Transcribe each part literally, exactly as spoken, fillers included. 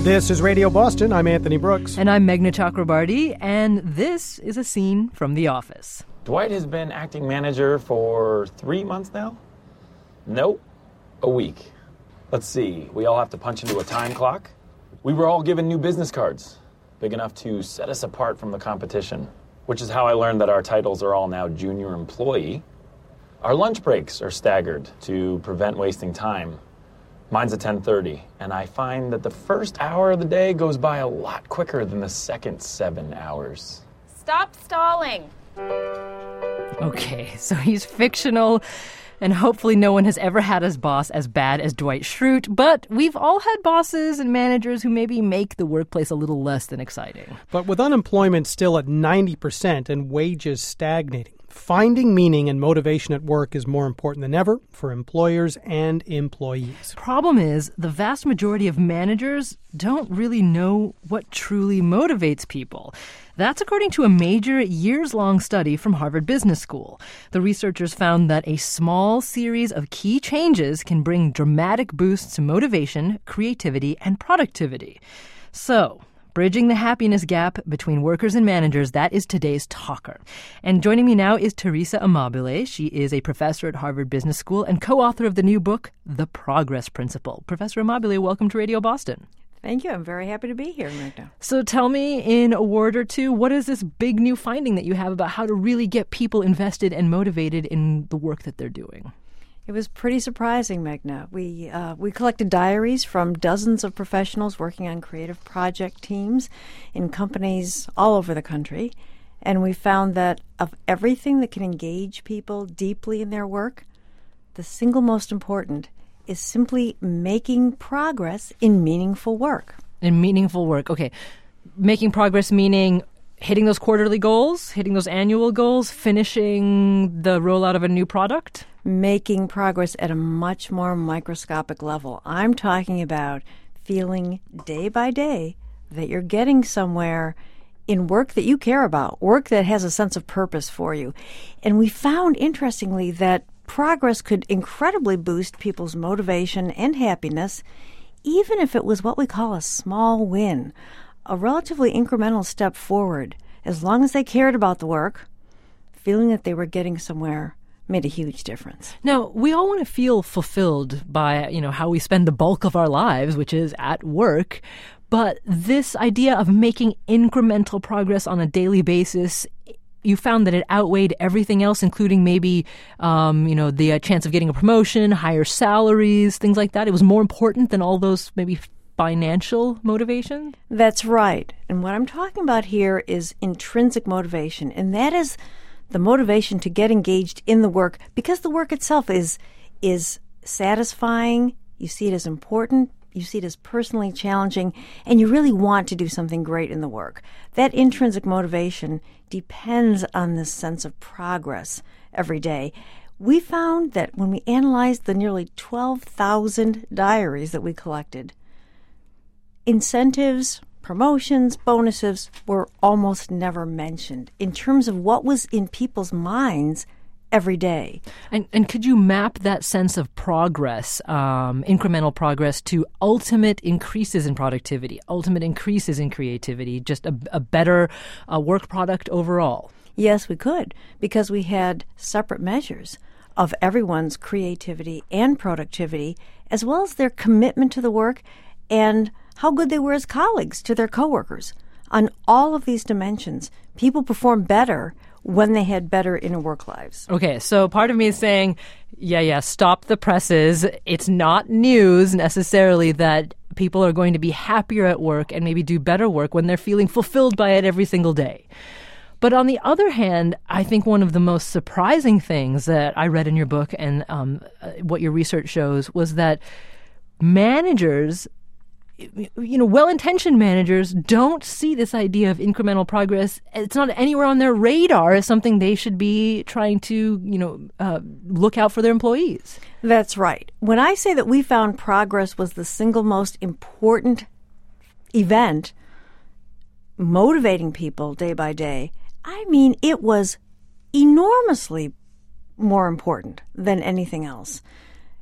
This is Radio Boston. I'm Anthony Brooks. And I'm Meghna Chakrabarty, and this is a scene from The Office. Dwight has been acting manager for three months now? Nope, a week. Let's see, we all have to punch into a time clock. We were all given new business cards, big enough to set us apart from the competition, which is how I learned that our titles are all now junior employee. Our lunch breaks are staggered to prevent wasting time. Mine's at ten thirty, and I find that the first hour of the day goes by a lot quicker than the second seven hours. Stop stalling. Okay, so he's fictional, and hopefully no one has ever had his boss as bad as Dwight Schrute, but we've all had bosses and managers who maybe make the workplace a little less than exciting. But with unemployment still at ninety percent and wages stagnating, finding meaning and motivation at work is more important than ever for employers and employees. Problem is, the vast majority of managers don't really know what truly motivates people. That's according to a major years-long study from Harvard Business School. The researchers found that a small series of key changes can bring dramatic boosts to motivation, creativity, and productivity. So, bridging the happiness gap between workers and managers, that is today's talker. And joining me now is Teresa Amabile. She is a professor at Harvard Business School and co-author of the new book, The Progress Principle. Professor Amabile, welcome to Radio Boston. Thank you. I'm very happy to be here, Meghna. So tell me in a word or two, what is this big new finding that you have about how to really get people invested and motivated in the work that they're doing? It was pretty surprising, Meghna. We uh, we collected diaries from dozens of professionals working on creative project teams in companies all over the country, and we found that of everything that can engage people deeply in their work, the single most important is simply making progress in meaningful work. In meaningful work. Okay. Making progress meaning hitting those quarterly goals, hitting those annual goals, finishing the rollout of a new product? Making progress at a much more microscopic level. I'm talking about feeling day by day that you're getting somewhere in work that you care about, work that has a sense of purpose for you. And we found, interestingly, that progress could incredibly boost people's motivation and happiness, even if it was what we call a small win, a relatively incremental step forward. As long as they cared about the work, feeling that they were getting somewhere made a huge difference. Now, we all want to feel fulfilled by, you know, how we spend the bulk of our lives, which is at work. But this idea of making incremental progress on a daily basis, you found that it outweighed everything else, including maybe, um, you know, the uh, chance of getting a promotion, higher salaries, things like that. It was more important than all those maybe financial motivation? That's right. And what I'm talking about here is intrinsic motivation, and that is the motivation to get engaged in the work because the work itself is is satisfying. You see it as important. You see it as personally challenging, and you really want to do something great in the work. That intrinsic motivation depends on this sense of progress every day. We found that when we analyzed the nearly twelve thousand diaries that we collected, incentives, promotions, bonuses were almost never mentioned in terms of what was in people's minds every day. And, and could you map that sense of progress, um, incremental progress, to ultimate increases in productivity, ultimate increases in creativity, just a, a better uh, work product overall? Yes, we could, because we had separate measures of everyone's creativity and productivity, as well as their commitment to the work and how good they were as colleagues to their coworkers. On all of these dimensions, people perform better when they had better inner work lives. Okay, so part of me is saying, yeah, yeah, stop the presses. It's not news necessarily that people are going to be happier at work and maybe do better work when they're feeling fulfilled by it every single day. But on the other hand, I think one of the most surprising things that I read in your book and um, what your research shows was that managers, you know, well-intentioned managers don't see this idea of incremental progress. It's not anywhere on their radar as something they should be trying to, you know, uh, look out for their employees. That's right. When I say that we found progress was the single most important event motivating people day by day, I mean it was enormously more important than anything else.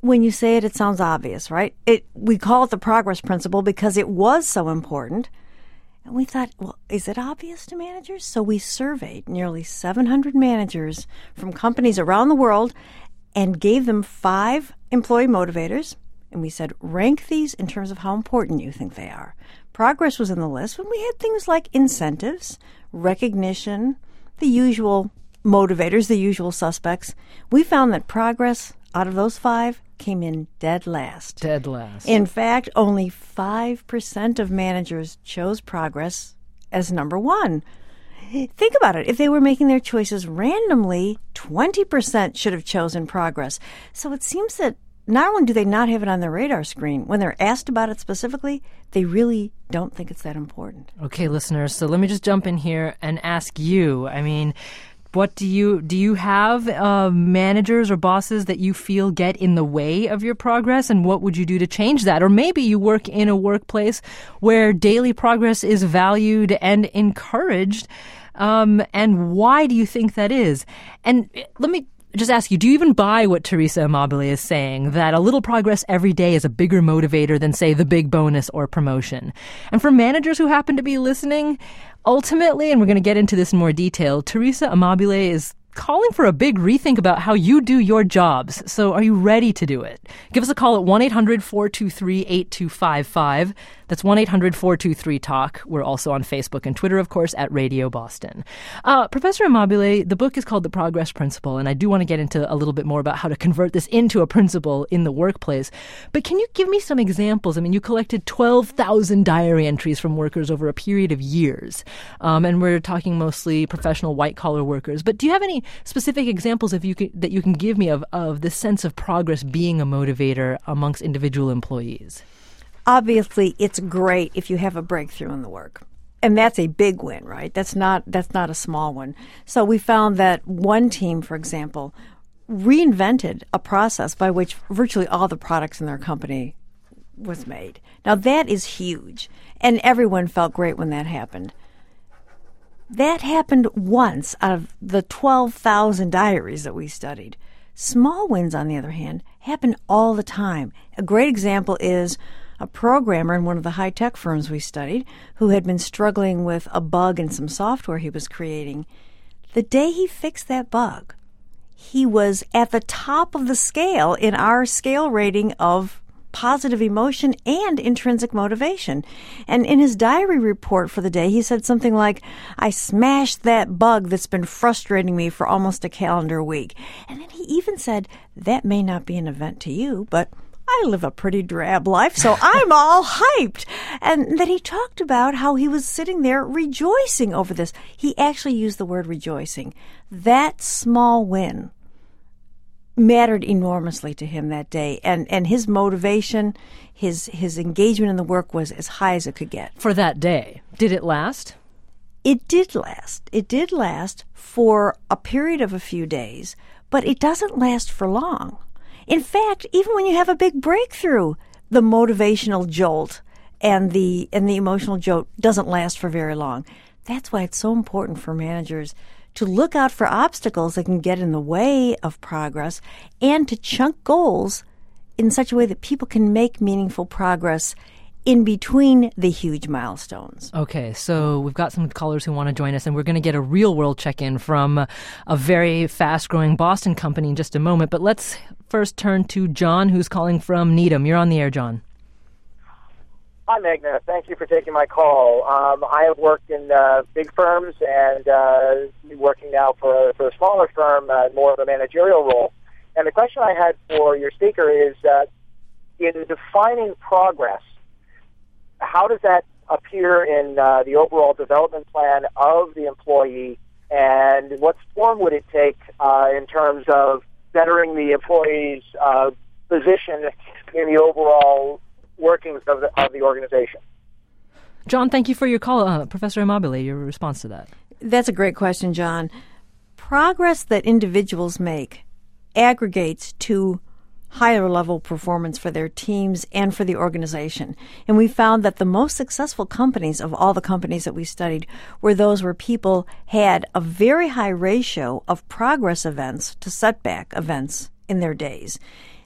when you say it, it sounds obvious, right? It we call it the progress principle because it was so important. And we thought, well, is it obvious to managers? So we surveyed nearly seven hundred managers from companies around the world and gave them five employee motivators. And we said, rank these in terms of how important you think they are. Progress was in the list when we had things like incentives, recognition, the usual motivators, the usual suspects. We found that progress out of those five came in dead last. Dead last. In fact, only five percent of managers chose progress as number one. Think about it. If they were making their choices randomly, twenty percent should have chosen progress. So it seems that not only do they not have it on their radar screen, when they're asked about it specifically, they really don't think it's that important. Okay, listeners, so let me just jump in here and ask you. I mean, what do you do you have uh, managers or bosses that you feel get in the way of your progress, and what would you do to change that? Or maybe you work in a workplace where daily progress is valued and encouraged, um, and why do you think that is? And let me just ask you, do you even buy what Teresa Amabile is saying, that a little progress every day is a bigger motivator than, say, the big bonus or promotion? And for managers who happen to be listening, ultimately, and we're going to get into this in more detail, Teresa Amabile is calling for a big rethink about how you do your jobs. So are you ready to do it? Give us a call at one eight hundred four two three eight two five five. That's one eight hundred four two three talk. We're also on Facebook and Twitter, of course, at Radio Boston. Uh, Professor Amabile, the book is called The Progress Principle, and I do want to get into a little bit more about how to convert this into a principle in the workplace. But can you give me some examples? I mean, you collected twelve thousand diary entries from workers over a period of years, um, and we're talking mostly professional white-collar workers. But do you have any specific examples if you can, that you can give me of, of the sense of progress being a motivator amongst individual employees? Obviously, it's great if you have a breakthrough in the work. And that's a big win, right? That's not that's not a small one. So we found that one team, for example, reinvented a process by which virtually all the products in their company was made. Now, that is huge, and everyone felt great when that happened. That happened once out of the twelve thousand diaries that we studied. Small wins, on the other hand, happen all the time. A great example is a programmer in one of the high-tech firms we studied who had been struggling with a bug in some software he was creating. The day he fixed that bug, he was at the top of the scale in our scale rating of positive emotion and intrinsic motivation. And in his diary report for the day, he said something like, I smashed that bug that's been frustrating me for almost a calendar week. And then he even said, that may not be an event to you, but I live a pretty drab life, so I'm all hyped. And then he talked about how he was sitting there rejoicing over this. He actually used the word rejoicing. That small win mattered enormously to him that day, and and his motivation, his his engagement in the work was as high as it could get. For that day. Did it last? It did last. It did last for a period of a few days, but it doesn't last for long. In fact, even when you have a big breakthrough, the motivational jolt and the and the emotional jolt doesn't last for very long. That's why it's so important for managers to look out for obstacles that can get in the way of progress and to chunk goals in such a way that people can make meaningful progress in between the huge milestones. Okay, so we've got some callers who want to join us, and we're going to get a real-world check-in from a very fast-growing Boston company in just a moment. But let's first turn to John, who's calling from Needham. You're on the air, John. Hi, Magna. Thank you for taking my call. Um, I have worked in uh, big firms and uh, working now for a, for a smaller firm, uh, more of a managerial role. And the question I had for your speaker is, uh, in defining progress, how does that appear in uh, the overall development plan of the employee, and what form would it take uh, in terms of bettering the employee's uh, position in the overall workings of the, of the organization? John, thank you for your call. Uh, Professor Amabile, your response to that. That's a great question, John. Progress that individuals make aggregates to higher level performance for their teams and for the organization. And we found that the most successful companies of all the companies that we studied were those where people had a very high ratio of progress events to setback events in their days.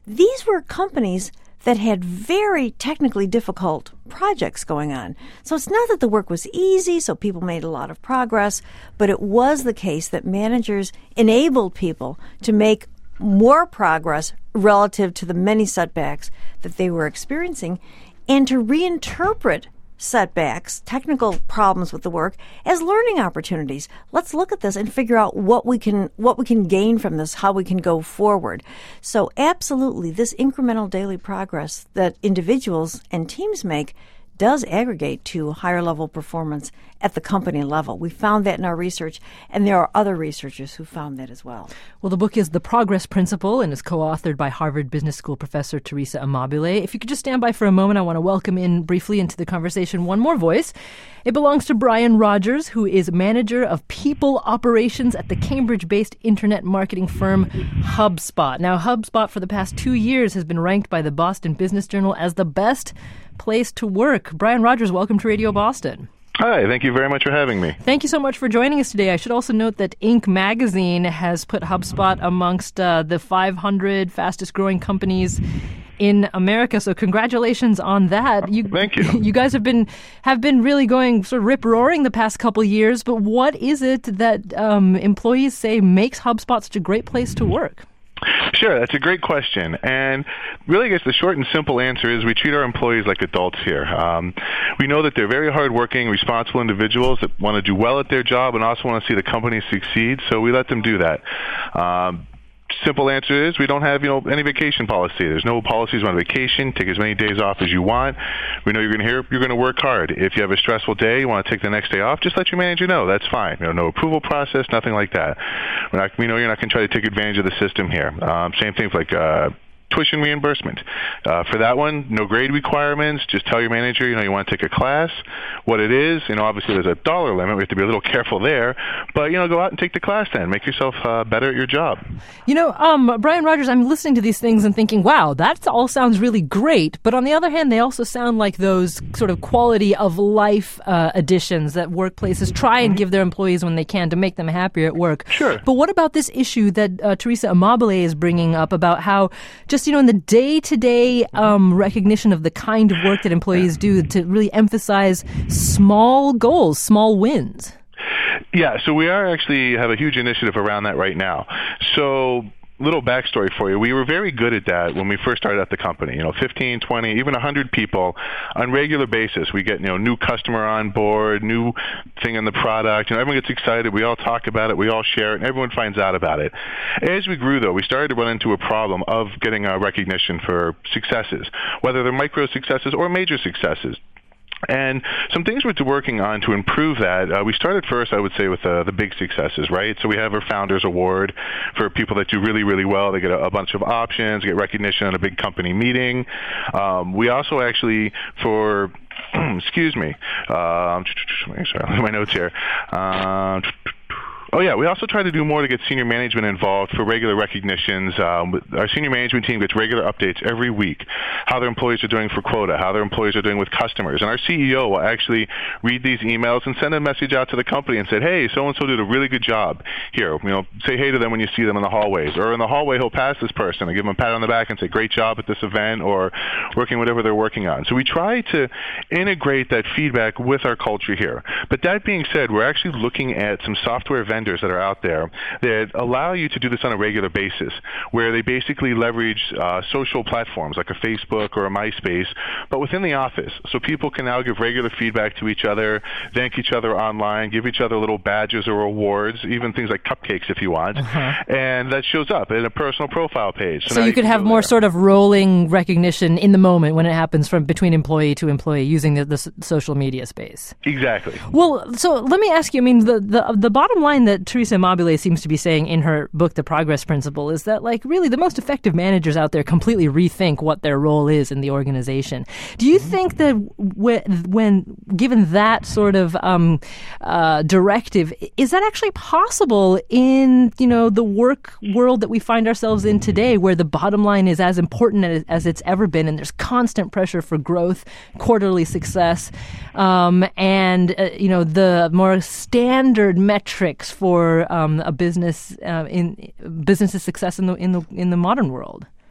these were companies that had very technically difficult projects going on. So it's not that the work was easy, so people made a lot of progress, but it was the case that managers enabled people to make more progress relative to the many setbacks that they were experiencing and to reinterpret setbacks, technical problems with the work, as learning opportunities. Let's look at this and figure out what we can what we can gain from this, how we can go forward. So absolutely, this incremental daily progress that individuals and teams make does aggregate to higher level performance at the company level. We found that in our research, and there are other researchers who found that as well. Well, the book is The Progress Principle and is co-authored by Harvard Business School professor Teresa Amabile. If you could just stand by for a moment, I want to welcome in briefly into the conversation one more voice. It belongs to Brian Rogers, who is manager of people operations at the Cambridge-based internet marketing firm HubSpot. Now, HubSpot for the past two years has been ranked by the Boston Business Journal as the best place to work. Brian Rogers, welcome to Radio Boston. Hi, thank you very much for having me. Thank you so much for joining us today. I should also note that Inc. magazine has put HubSpot amongst uh, the five hundred fastest growing companies in America. So congratulations on that. You, Thank you. You guys have been have been really going sort of rip-roaring the past couple years, but what is it that um, employees say makes HubSpot such a great place to work? Sure, that's a great question. And really, I guess the short and simple answer is we treat our employees like adults here. Um, we know that they're very hardworking, responsible individuals that want to do well at their job and also want to see the company succeed, so we let them do that. Um, Simple answer is we don't have, you know, any vacation policy. There's no policies on vacation. Take as many days off as you want. We know you're going to hear you're going to work hard. If you have a stressful day, you want to take the next day off, just let your manager know. That's fine. You know, no approval process, nothing like that. We're not, we know you're not going to try to take advantage of the system here. Um, same thing for like uh, tuition reimbursement. Uh, for that one, no grade requirements. Just tell your manager, you know, you want to take a class, what it is. You know, obviously there's a dollar limit. We have to be a little careful there. But, you know, go out and take the class then. Make yourself uh, better at your job. You know, um, Brian Rogers, I'm listening to these things and thinking, wow, that all sounds really great. But on the other hand, they also sound like those sort of quality of life uh, additions that workplaces try and give their employees when they can to make them happier at work. Sure. But what about this issue that uh, Teresa Amabile is bringing up about how just, you know, in the day-to-day um, recognition of the kind of work that employees do to really emphasize small goals, small wins? Yeah, so we are actually have a huge initiative around that right now. So little backstory for you. We were very good at that when we first started at the company. You know, fifteen, twenty, even one hundred people on regular basis. We get, you know, new customer on board, new thing in the product. You know, everyone gets excited. We all talk about it. We all share it, and everyone finds out about it. As we grew, though, we started to run into a problem of getting uh, recognition for successes, whether they're micro successes or major successes. And some things we're working on to improve that. Uh, we started first, I would say, with uh, the big successes, right? So we have our Founders Award for people that do really, really well. They get a, a bunch of options, get recognition at a big company meeting. Um, we also actually, for, excuse me, uh, sorry, my notes here. Uh, Oh, yeah. We also try to do more to get senior management involved for regular recognitions. Um, our senior management team gets regular updates every week, how their employees are doing for quota, how their employees are doing with customers. And our C E O will actually read these emails and send a message out to the company and say, hey, so-and-so did a really good job here. You know, say hey to them when you see them in the hallways. Or in the hallway, he'll pass this person and give them a pat on the back and say, great job at this event or working whatever they're working on. So we try to integrate that feedback with our culture here. But that being said, we're actually looking at some software vendors that are out there that allow you to do this on a regular basis, where they basically leverage uh, social platforms like a Facebook or a MySpace, but within the office. So people can now give regular feedback to each other, thank each other online, give each other little badges or awards, even things like cupcakes if you want. Uh-huh. And that shows up in a personal profile page. So, so you could you have more there. sort of rolling recognition in the moment when it happens from between employee to employee using the, the social media space. Exactly. Well, so let me ask you, I mean, the, the, the bottom line that Teresa Amabile seems to be saying in her book, The Progress Principle, is that, like, really the most effective managers out there completely rethink what their role is in the organization. Do you think that when, when given that sort of um, uh, directive, is that actually possible in, you know, the work world that we find ourselves in today, where the bottom line is as important as, as it's ever been, and there's constant pressure for growth, quarterly success, um, and, uh, you know, the more standard metrics for um, a business uh, in business's success in the in the in the modern world?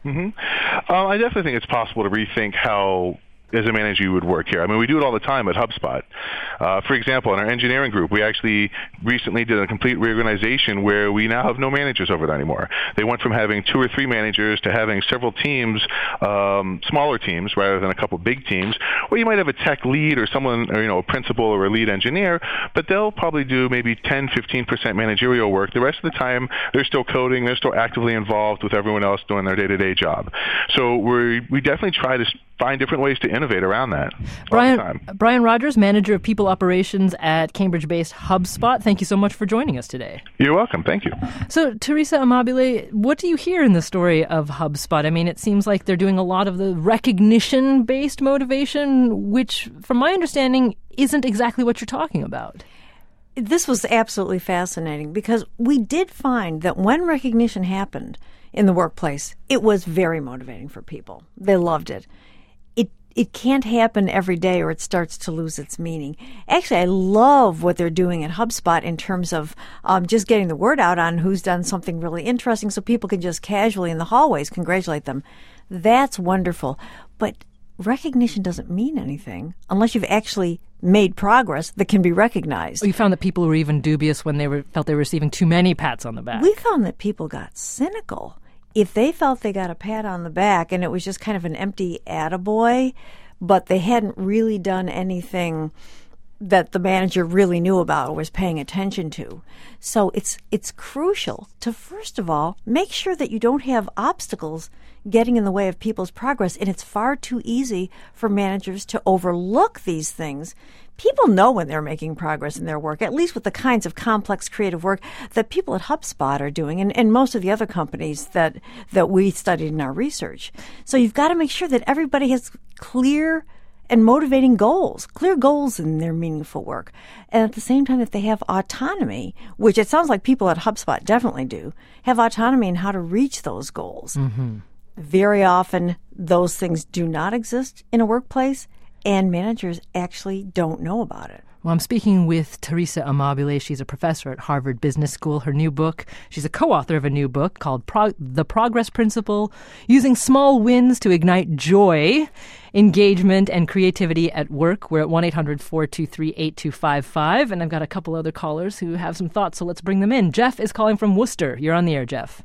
Mm-hmm. Um, I definitely think it's possible to rethink how, as a manager, you would work here. I mean, we do it all the time at HubSpot. Uh, for example, in our engineering group, we actually recently did a complete reorganization where we now have no managers over there anymore. They went from having two or three managers to having several teams, um, smaller teams rather than a couple big teams, where you might have a tech lead or someone, or, you know, a principal or a lead engineer, but they'll probably do maybe ten, fifteen percent managerial work. The rest of the time, they're still coding, they're still actively involved with everyone else doing their day-to-day job. So we we definitely try to find different ways to innovate around that. Brian, Brian Rogers, Manager of People Operations at Cambridge-based HubSpot. Thank you so much for joining us today. You're welcome. Thank you. So, Teresa Amabile, what do you hear in the story of HubSpot? I mean, it seems like they're doing a lot of the recognition-based motivation, which, from my understanding, isn't exactly what you're talking about. This was absolutely fascinating because we did find that when recognition happened in the workplace, it was very motivating for people. They loved it. It it can't happen every day or it starts to lose its meaning. Actually, I love what they're doing at HubSpot in terms of um, just getting the word out on who's done something really interesting so people can just casually in the hallways congratulate them. That's wonderful. But recognition doesn't mean anything unless you've actually made progress that can be recognized. You found that people were even dubious when they were, felt they were receiving too many pats on the back. We found that people got cynical. If they felt they got a pat on the back and it was just kind of an empty attaboy, but they hadn't really done anything that the manager really knew about or was paying attention to. So it's it's crucial to, first of all, make sure that you don't have obstacles getting in the way of people's progress. And it's far too easy for managers to overlook these things. People know when they're making progress in their work, at least with the kinds of complex creative work that people at HubSpot are doing and, and most of the other companies that, that we studied in our research. So you've got to make sure that everybody has clear and motivating goals, clear goals in their meaningful work. And at the same time, if they have autonomy, which it sounds like people at HubSpot definitely do, have autonomy in how to reach those goals. Mm-hmm. Very often, those things do not exist in a workplace, and managers actually don't know about it. Well, I'm speaking with Teresa Amabile. She's a professor at Harvard Business School. Her new book, she's a co-author of a new book called Pro- The Progress Principle, Using Small Wins to Ignite Joy, Engagement, and Creativity at Work. We're at one eight hundred four two three eight two five five, and I've got a couple other callers who have some thoughts, so let's bring them in. Jeff is calling from Worcester. You're on the air, Jeff.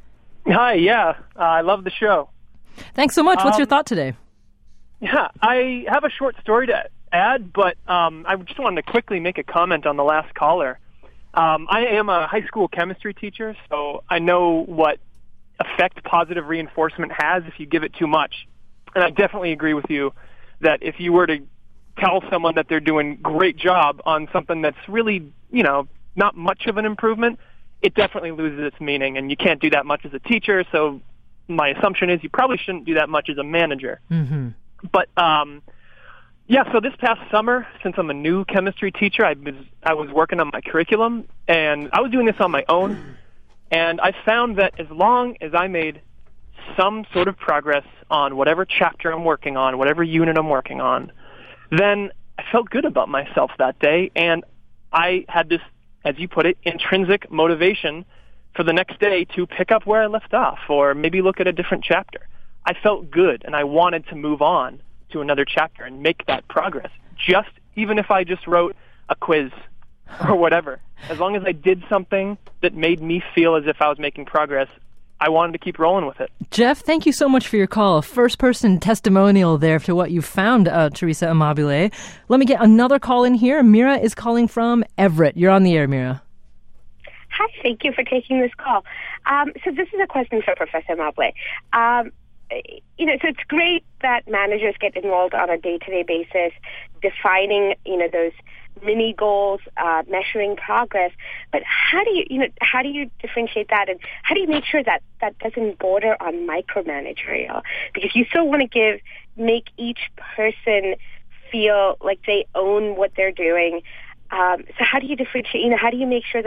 Hi, yeah. Uh, I love the show. Thanks so much. What's um, your thought today? Yeah, I have a short story to add, but um, I just wanted to quickly make a comment on the last caller. Um, I am a high school chemistry teacher, so I know what effect positive reinforcement has if you give it too much. And I definitely agree with you that if you were to tell someone that they're doing a great job on something that's really, you know, not much of an improvement, it definitely loses its meaning, and you can't do that much as a teacher, so my assumption is you probably shouldn't do that much as a manager. Mm-hmm. But, um, yeah, so this past summer, since I'm a new chemistry teacher, I was, I was working on my curriculum, and I was doing this on my own, and I found that as long as I made some sort of progress on whatever chapter I'm working on, whatever unit I'm working on, then I felt good about myself that day, and I had this, as you put it, intrinsic motivation for the next day to pick up where I left off or maybe look at a different chapter. I felt good, and I wanted to move on to another chapter and make that progress, just even if I just wrote a quiz or whatever. As long as I did something that made me feel as if I was making progress, I wanted to keep rolling with it. Jeff, thank you so much for your call. First-person testimonial there to what you found, uh, Teresa Amabile. Let me get another call in here. Mira is calling from Everett. You're on the air, Mira. Hi, thank you for taking this call. Um, so this is a question for Professor Amabile. Um, you know, so it's great that managers get involved on a day-to-day basis, defining, you know, those mini goals, uh, measuring progress. But how do you, you know, how do you differentiate that, and how do you make sure that that doesn't border on micromanagerial? Because you still want to give, make each person feel like they own what they're doing. Um, so how do you differentiate? You know, how do you make sure that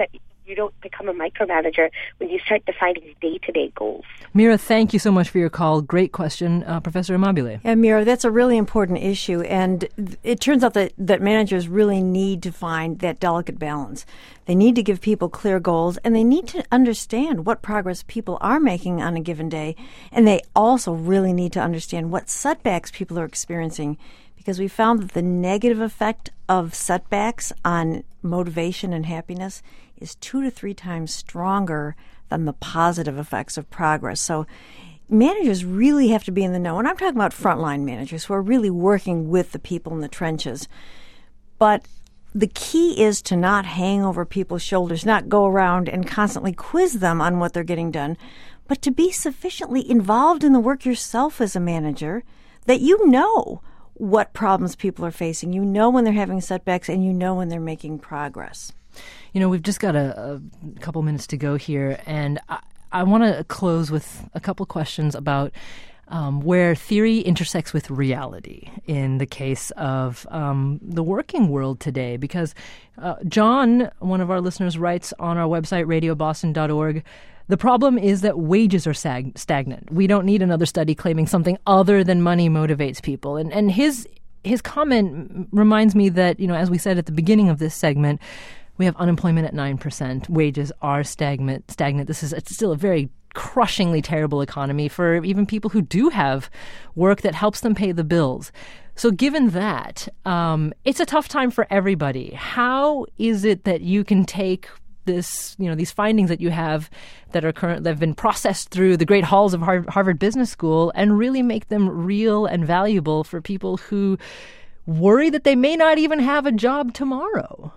you don't become a micromanager when you start defining day-to-day goals. Mira, thank you so much for your call. Great question, uh, Professor Amabile. Yeah, Mira, that's a really important issue. And it turns out that, that managers really need to find that delicate balance. They need to give people clear goals, and they need to understand what progress people are making on a given day. And they also really need to understand what setbacks people are experiencing, because we found that the negative effect of setbacks on motivation and happiness is two to three times stronger than the positive effects of progress. So managers really have to be in the know. And I'm talking about frontline managers who are really working with the people in the trenches. But the key is to not hang over people's shoulders, not go around and constantly quiz them on what they're getting done, but to be sufficiently involved in the work yourself as a manager that you know what problems people are facing. You know when they're having setbacks, and you know when they're making progress. You know, we've just got a, a couple minutes to go here, and I, I want to close with a couple questions about um, where theory intersects with reality in the case of um, the working world today. Because uh, John, one of our listeners, writes on our website, radio boston dot org, the problem is that wages are sag- stagnant. We don't need another study claiming something other than money motivates people. And and his his comment reminds me that, you know, as we said at the beginning of this segment, we have unemployment at nine percent. Wages are stagnant. Stagnant. This is it's still a very crushingly terrible economy for even people who do have work that helps them pay the bills. So given that, um, it's a tough time for everybody. How is it that you can take this, you know, these findings that you have that are current, that have been processed through the great halls of Harvard Business School, and really make them real and valuable for people who worry that they may not even have a job tomorrow?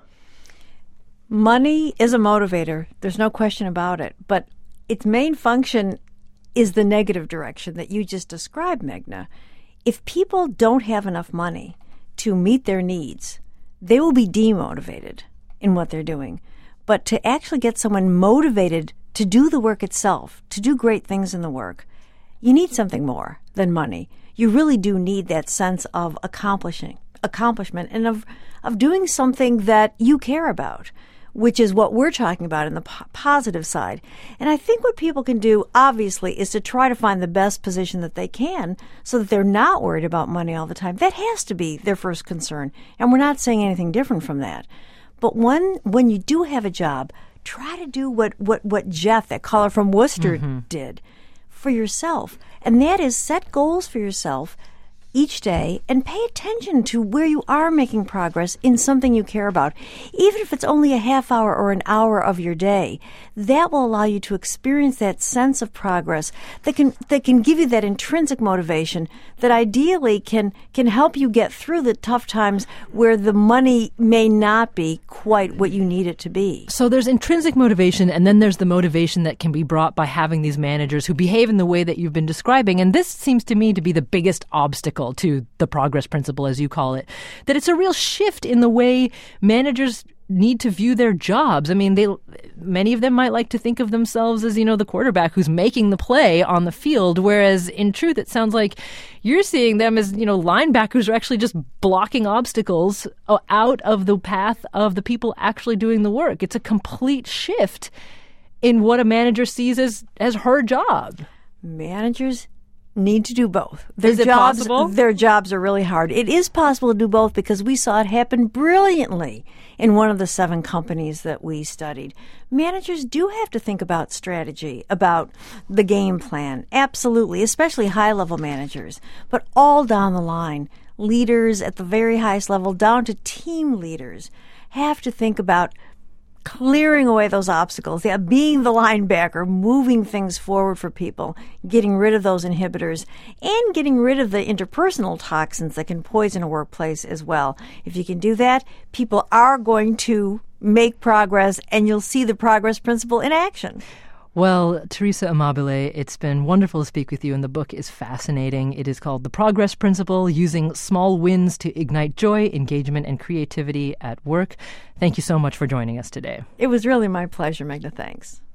Money is a motivator. There's no question about it. But its main function is the negative direction that you just described, Meghna. If people don't have enough money to meet their needs, they will be demotivated in what they're doing. But to actually get someone motivated to do the work itself, to do great things in the work, you need something more than money. You really do need that sense of accomplishing, accomplishment and of, of doing something that you care about, which is what we're talking about in the po- positive side. And I think what people can do, obviously, is to try to find the best position that they can so that they're not worried about money all the time. That has to be their first concern. And we're not saying anything different from that. But when when you do have a job, try to do what, what, what Jeff, that caller from Worcester, mm-hmm. did for yourself. And that is set goals for yourself each day and pay attention to where you are making progress in something you care about. Even if it's only a half hour or an hour of your day, that will allow you to experience that sense of progress that can that can give you that intrinsic motivation that ideally can can help you get through the tough times where the money may not be quite what you need it to be. So there's intrinsic motivation, and then there's the motivation that can be brought by having these managers who behave in the way that you've been describing. And this seems to me to be the biggest obstacle to the progress principle, as you call it, that it's a real shift in the way managers need to view their jobs. I mean, they many of them might like to think of themselves as, you know, the quarterback who's making the play on the field, whereas in truth, it sounds like you're seeing them as, you know, linebackers are actually just blocking obstacles out of the path of the people actually doing the work. It's a complete shift in what a manager sees as, as her job. Managers need to do both. Their is it jobs, possible? Their jobs are really hard. It is possible to do both because we saw it happen brilliantly in one of the seven companies that we studied. Managers do have to think about strategy, about the game plan, absolutely, especially high-level managers. But all down the line, leaders at the very highest level, down to team leaders, have to think about clearing away those obstacles, yeah, being the linebacker, moving things forward for people, getting rid of those inhibitors, and getting rid of the interpersonal toxins that can poison a workplace as well. If you can do that, people are going to make progress, and you'll see the progress principle in action. Well, Teresa Amabile, it's been wonderful to speak with you, and the book is fascinating. It is called The Progress Principle, Using Small Wins to Ignite Joy, Engagement, and Creativity at Work. Thank you so much for joining us today. It was really my pleasure, Meghna. Thanks.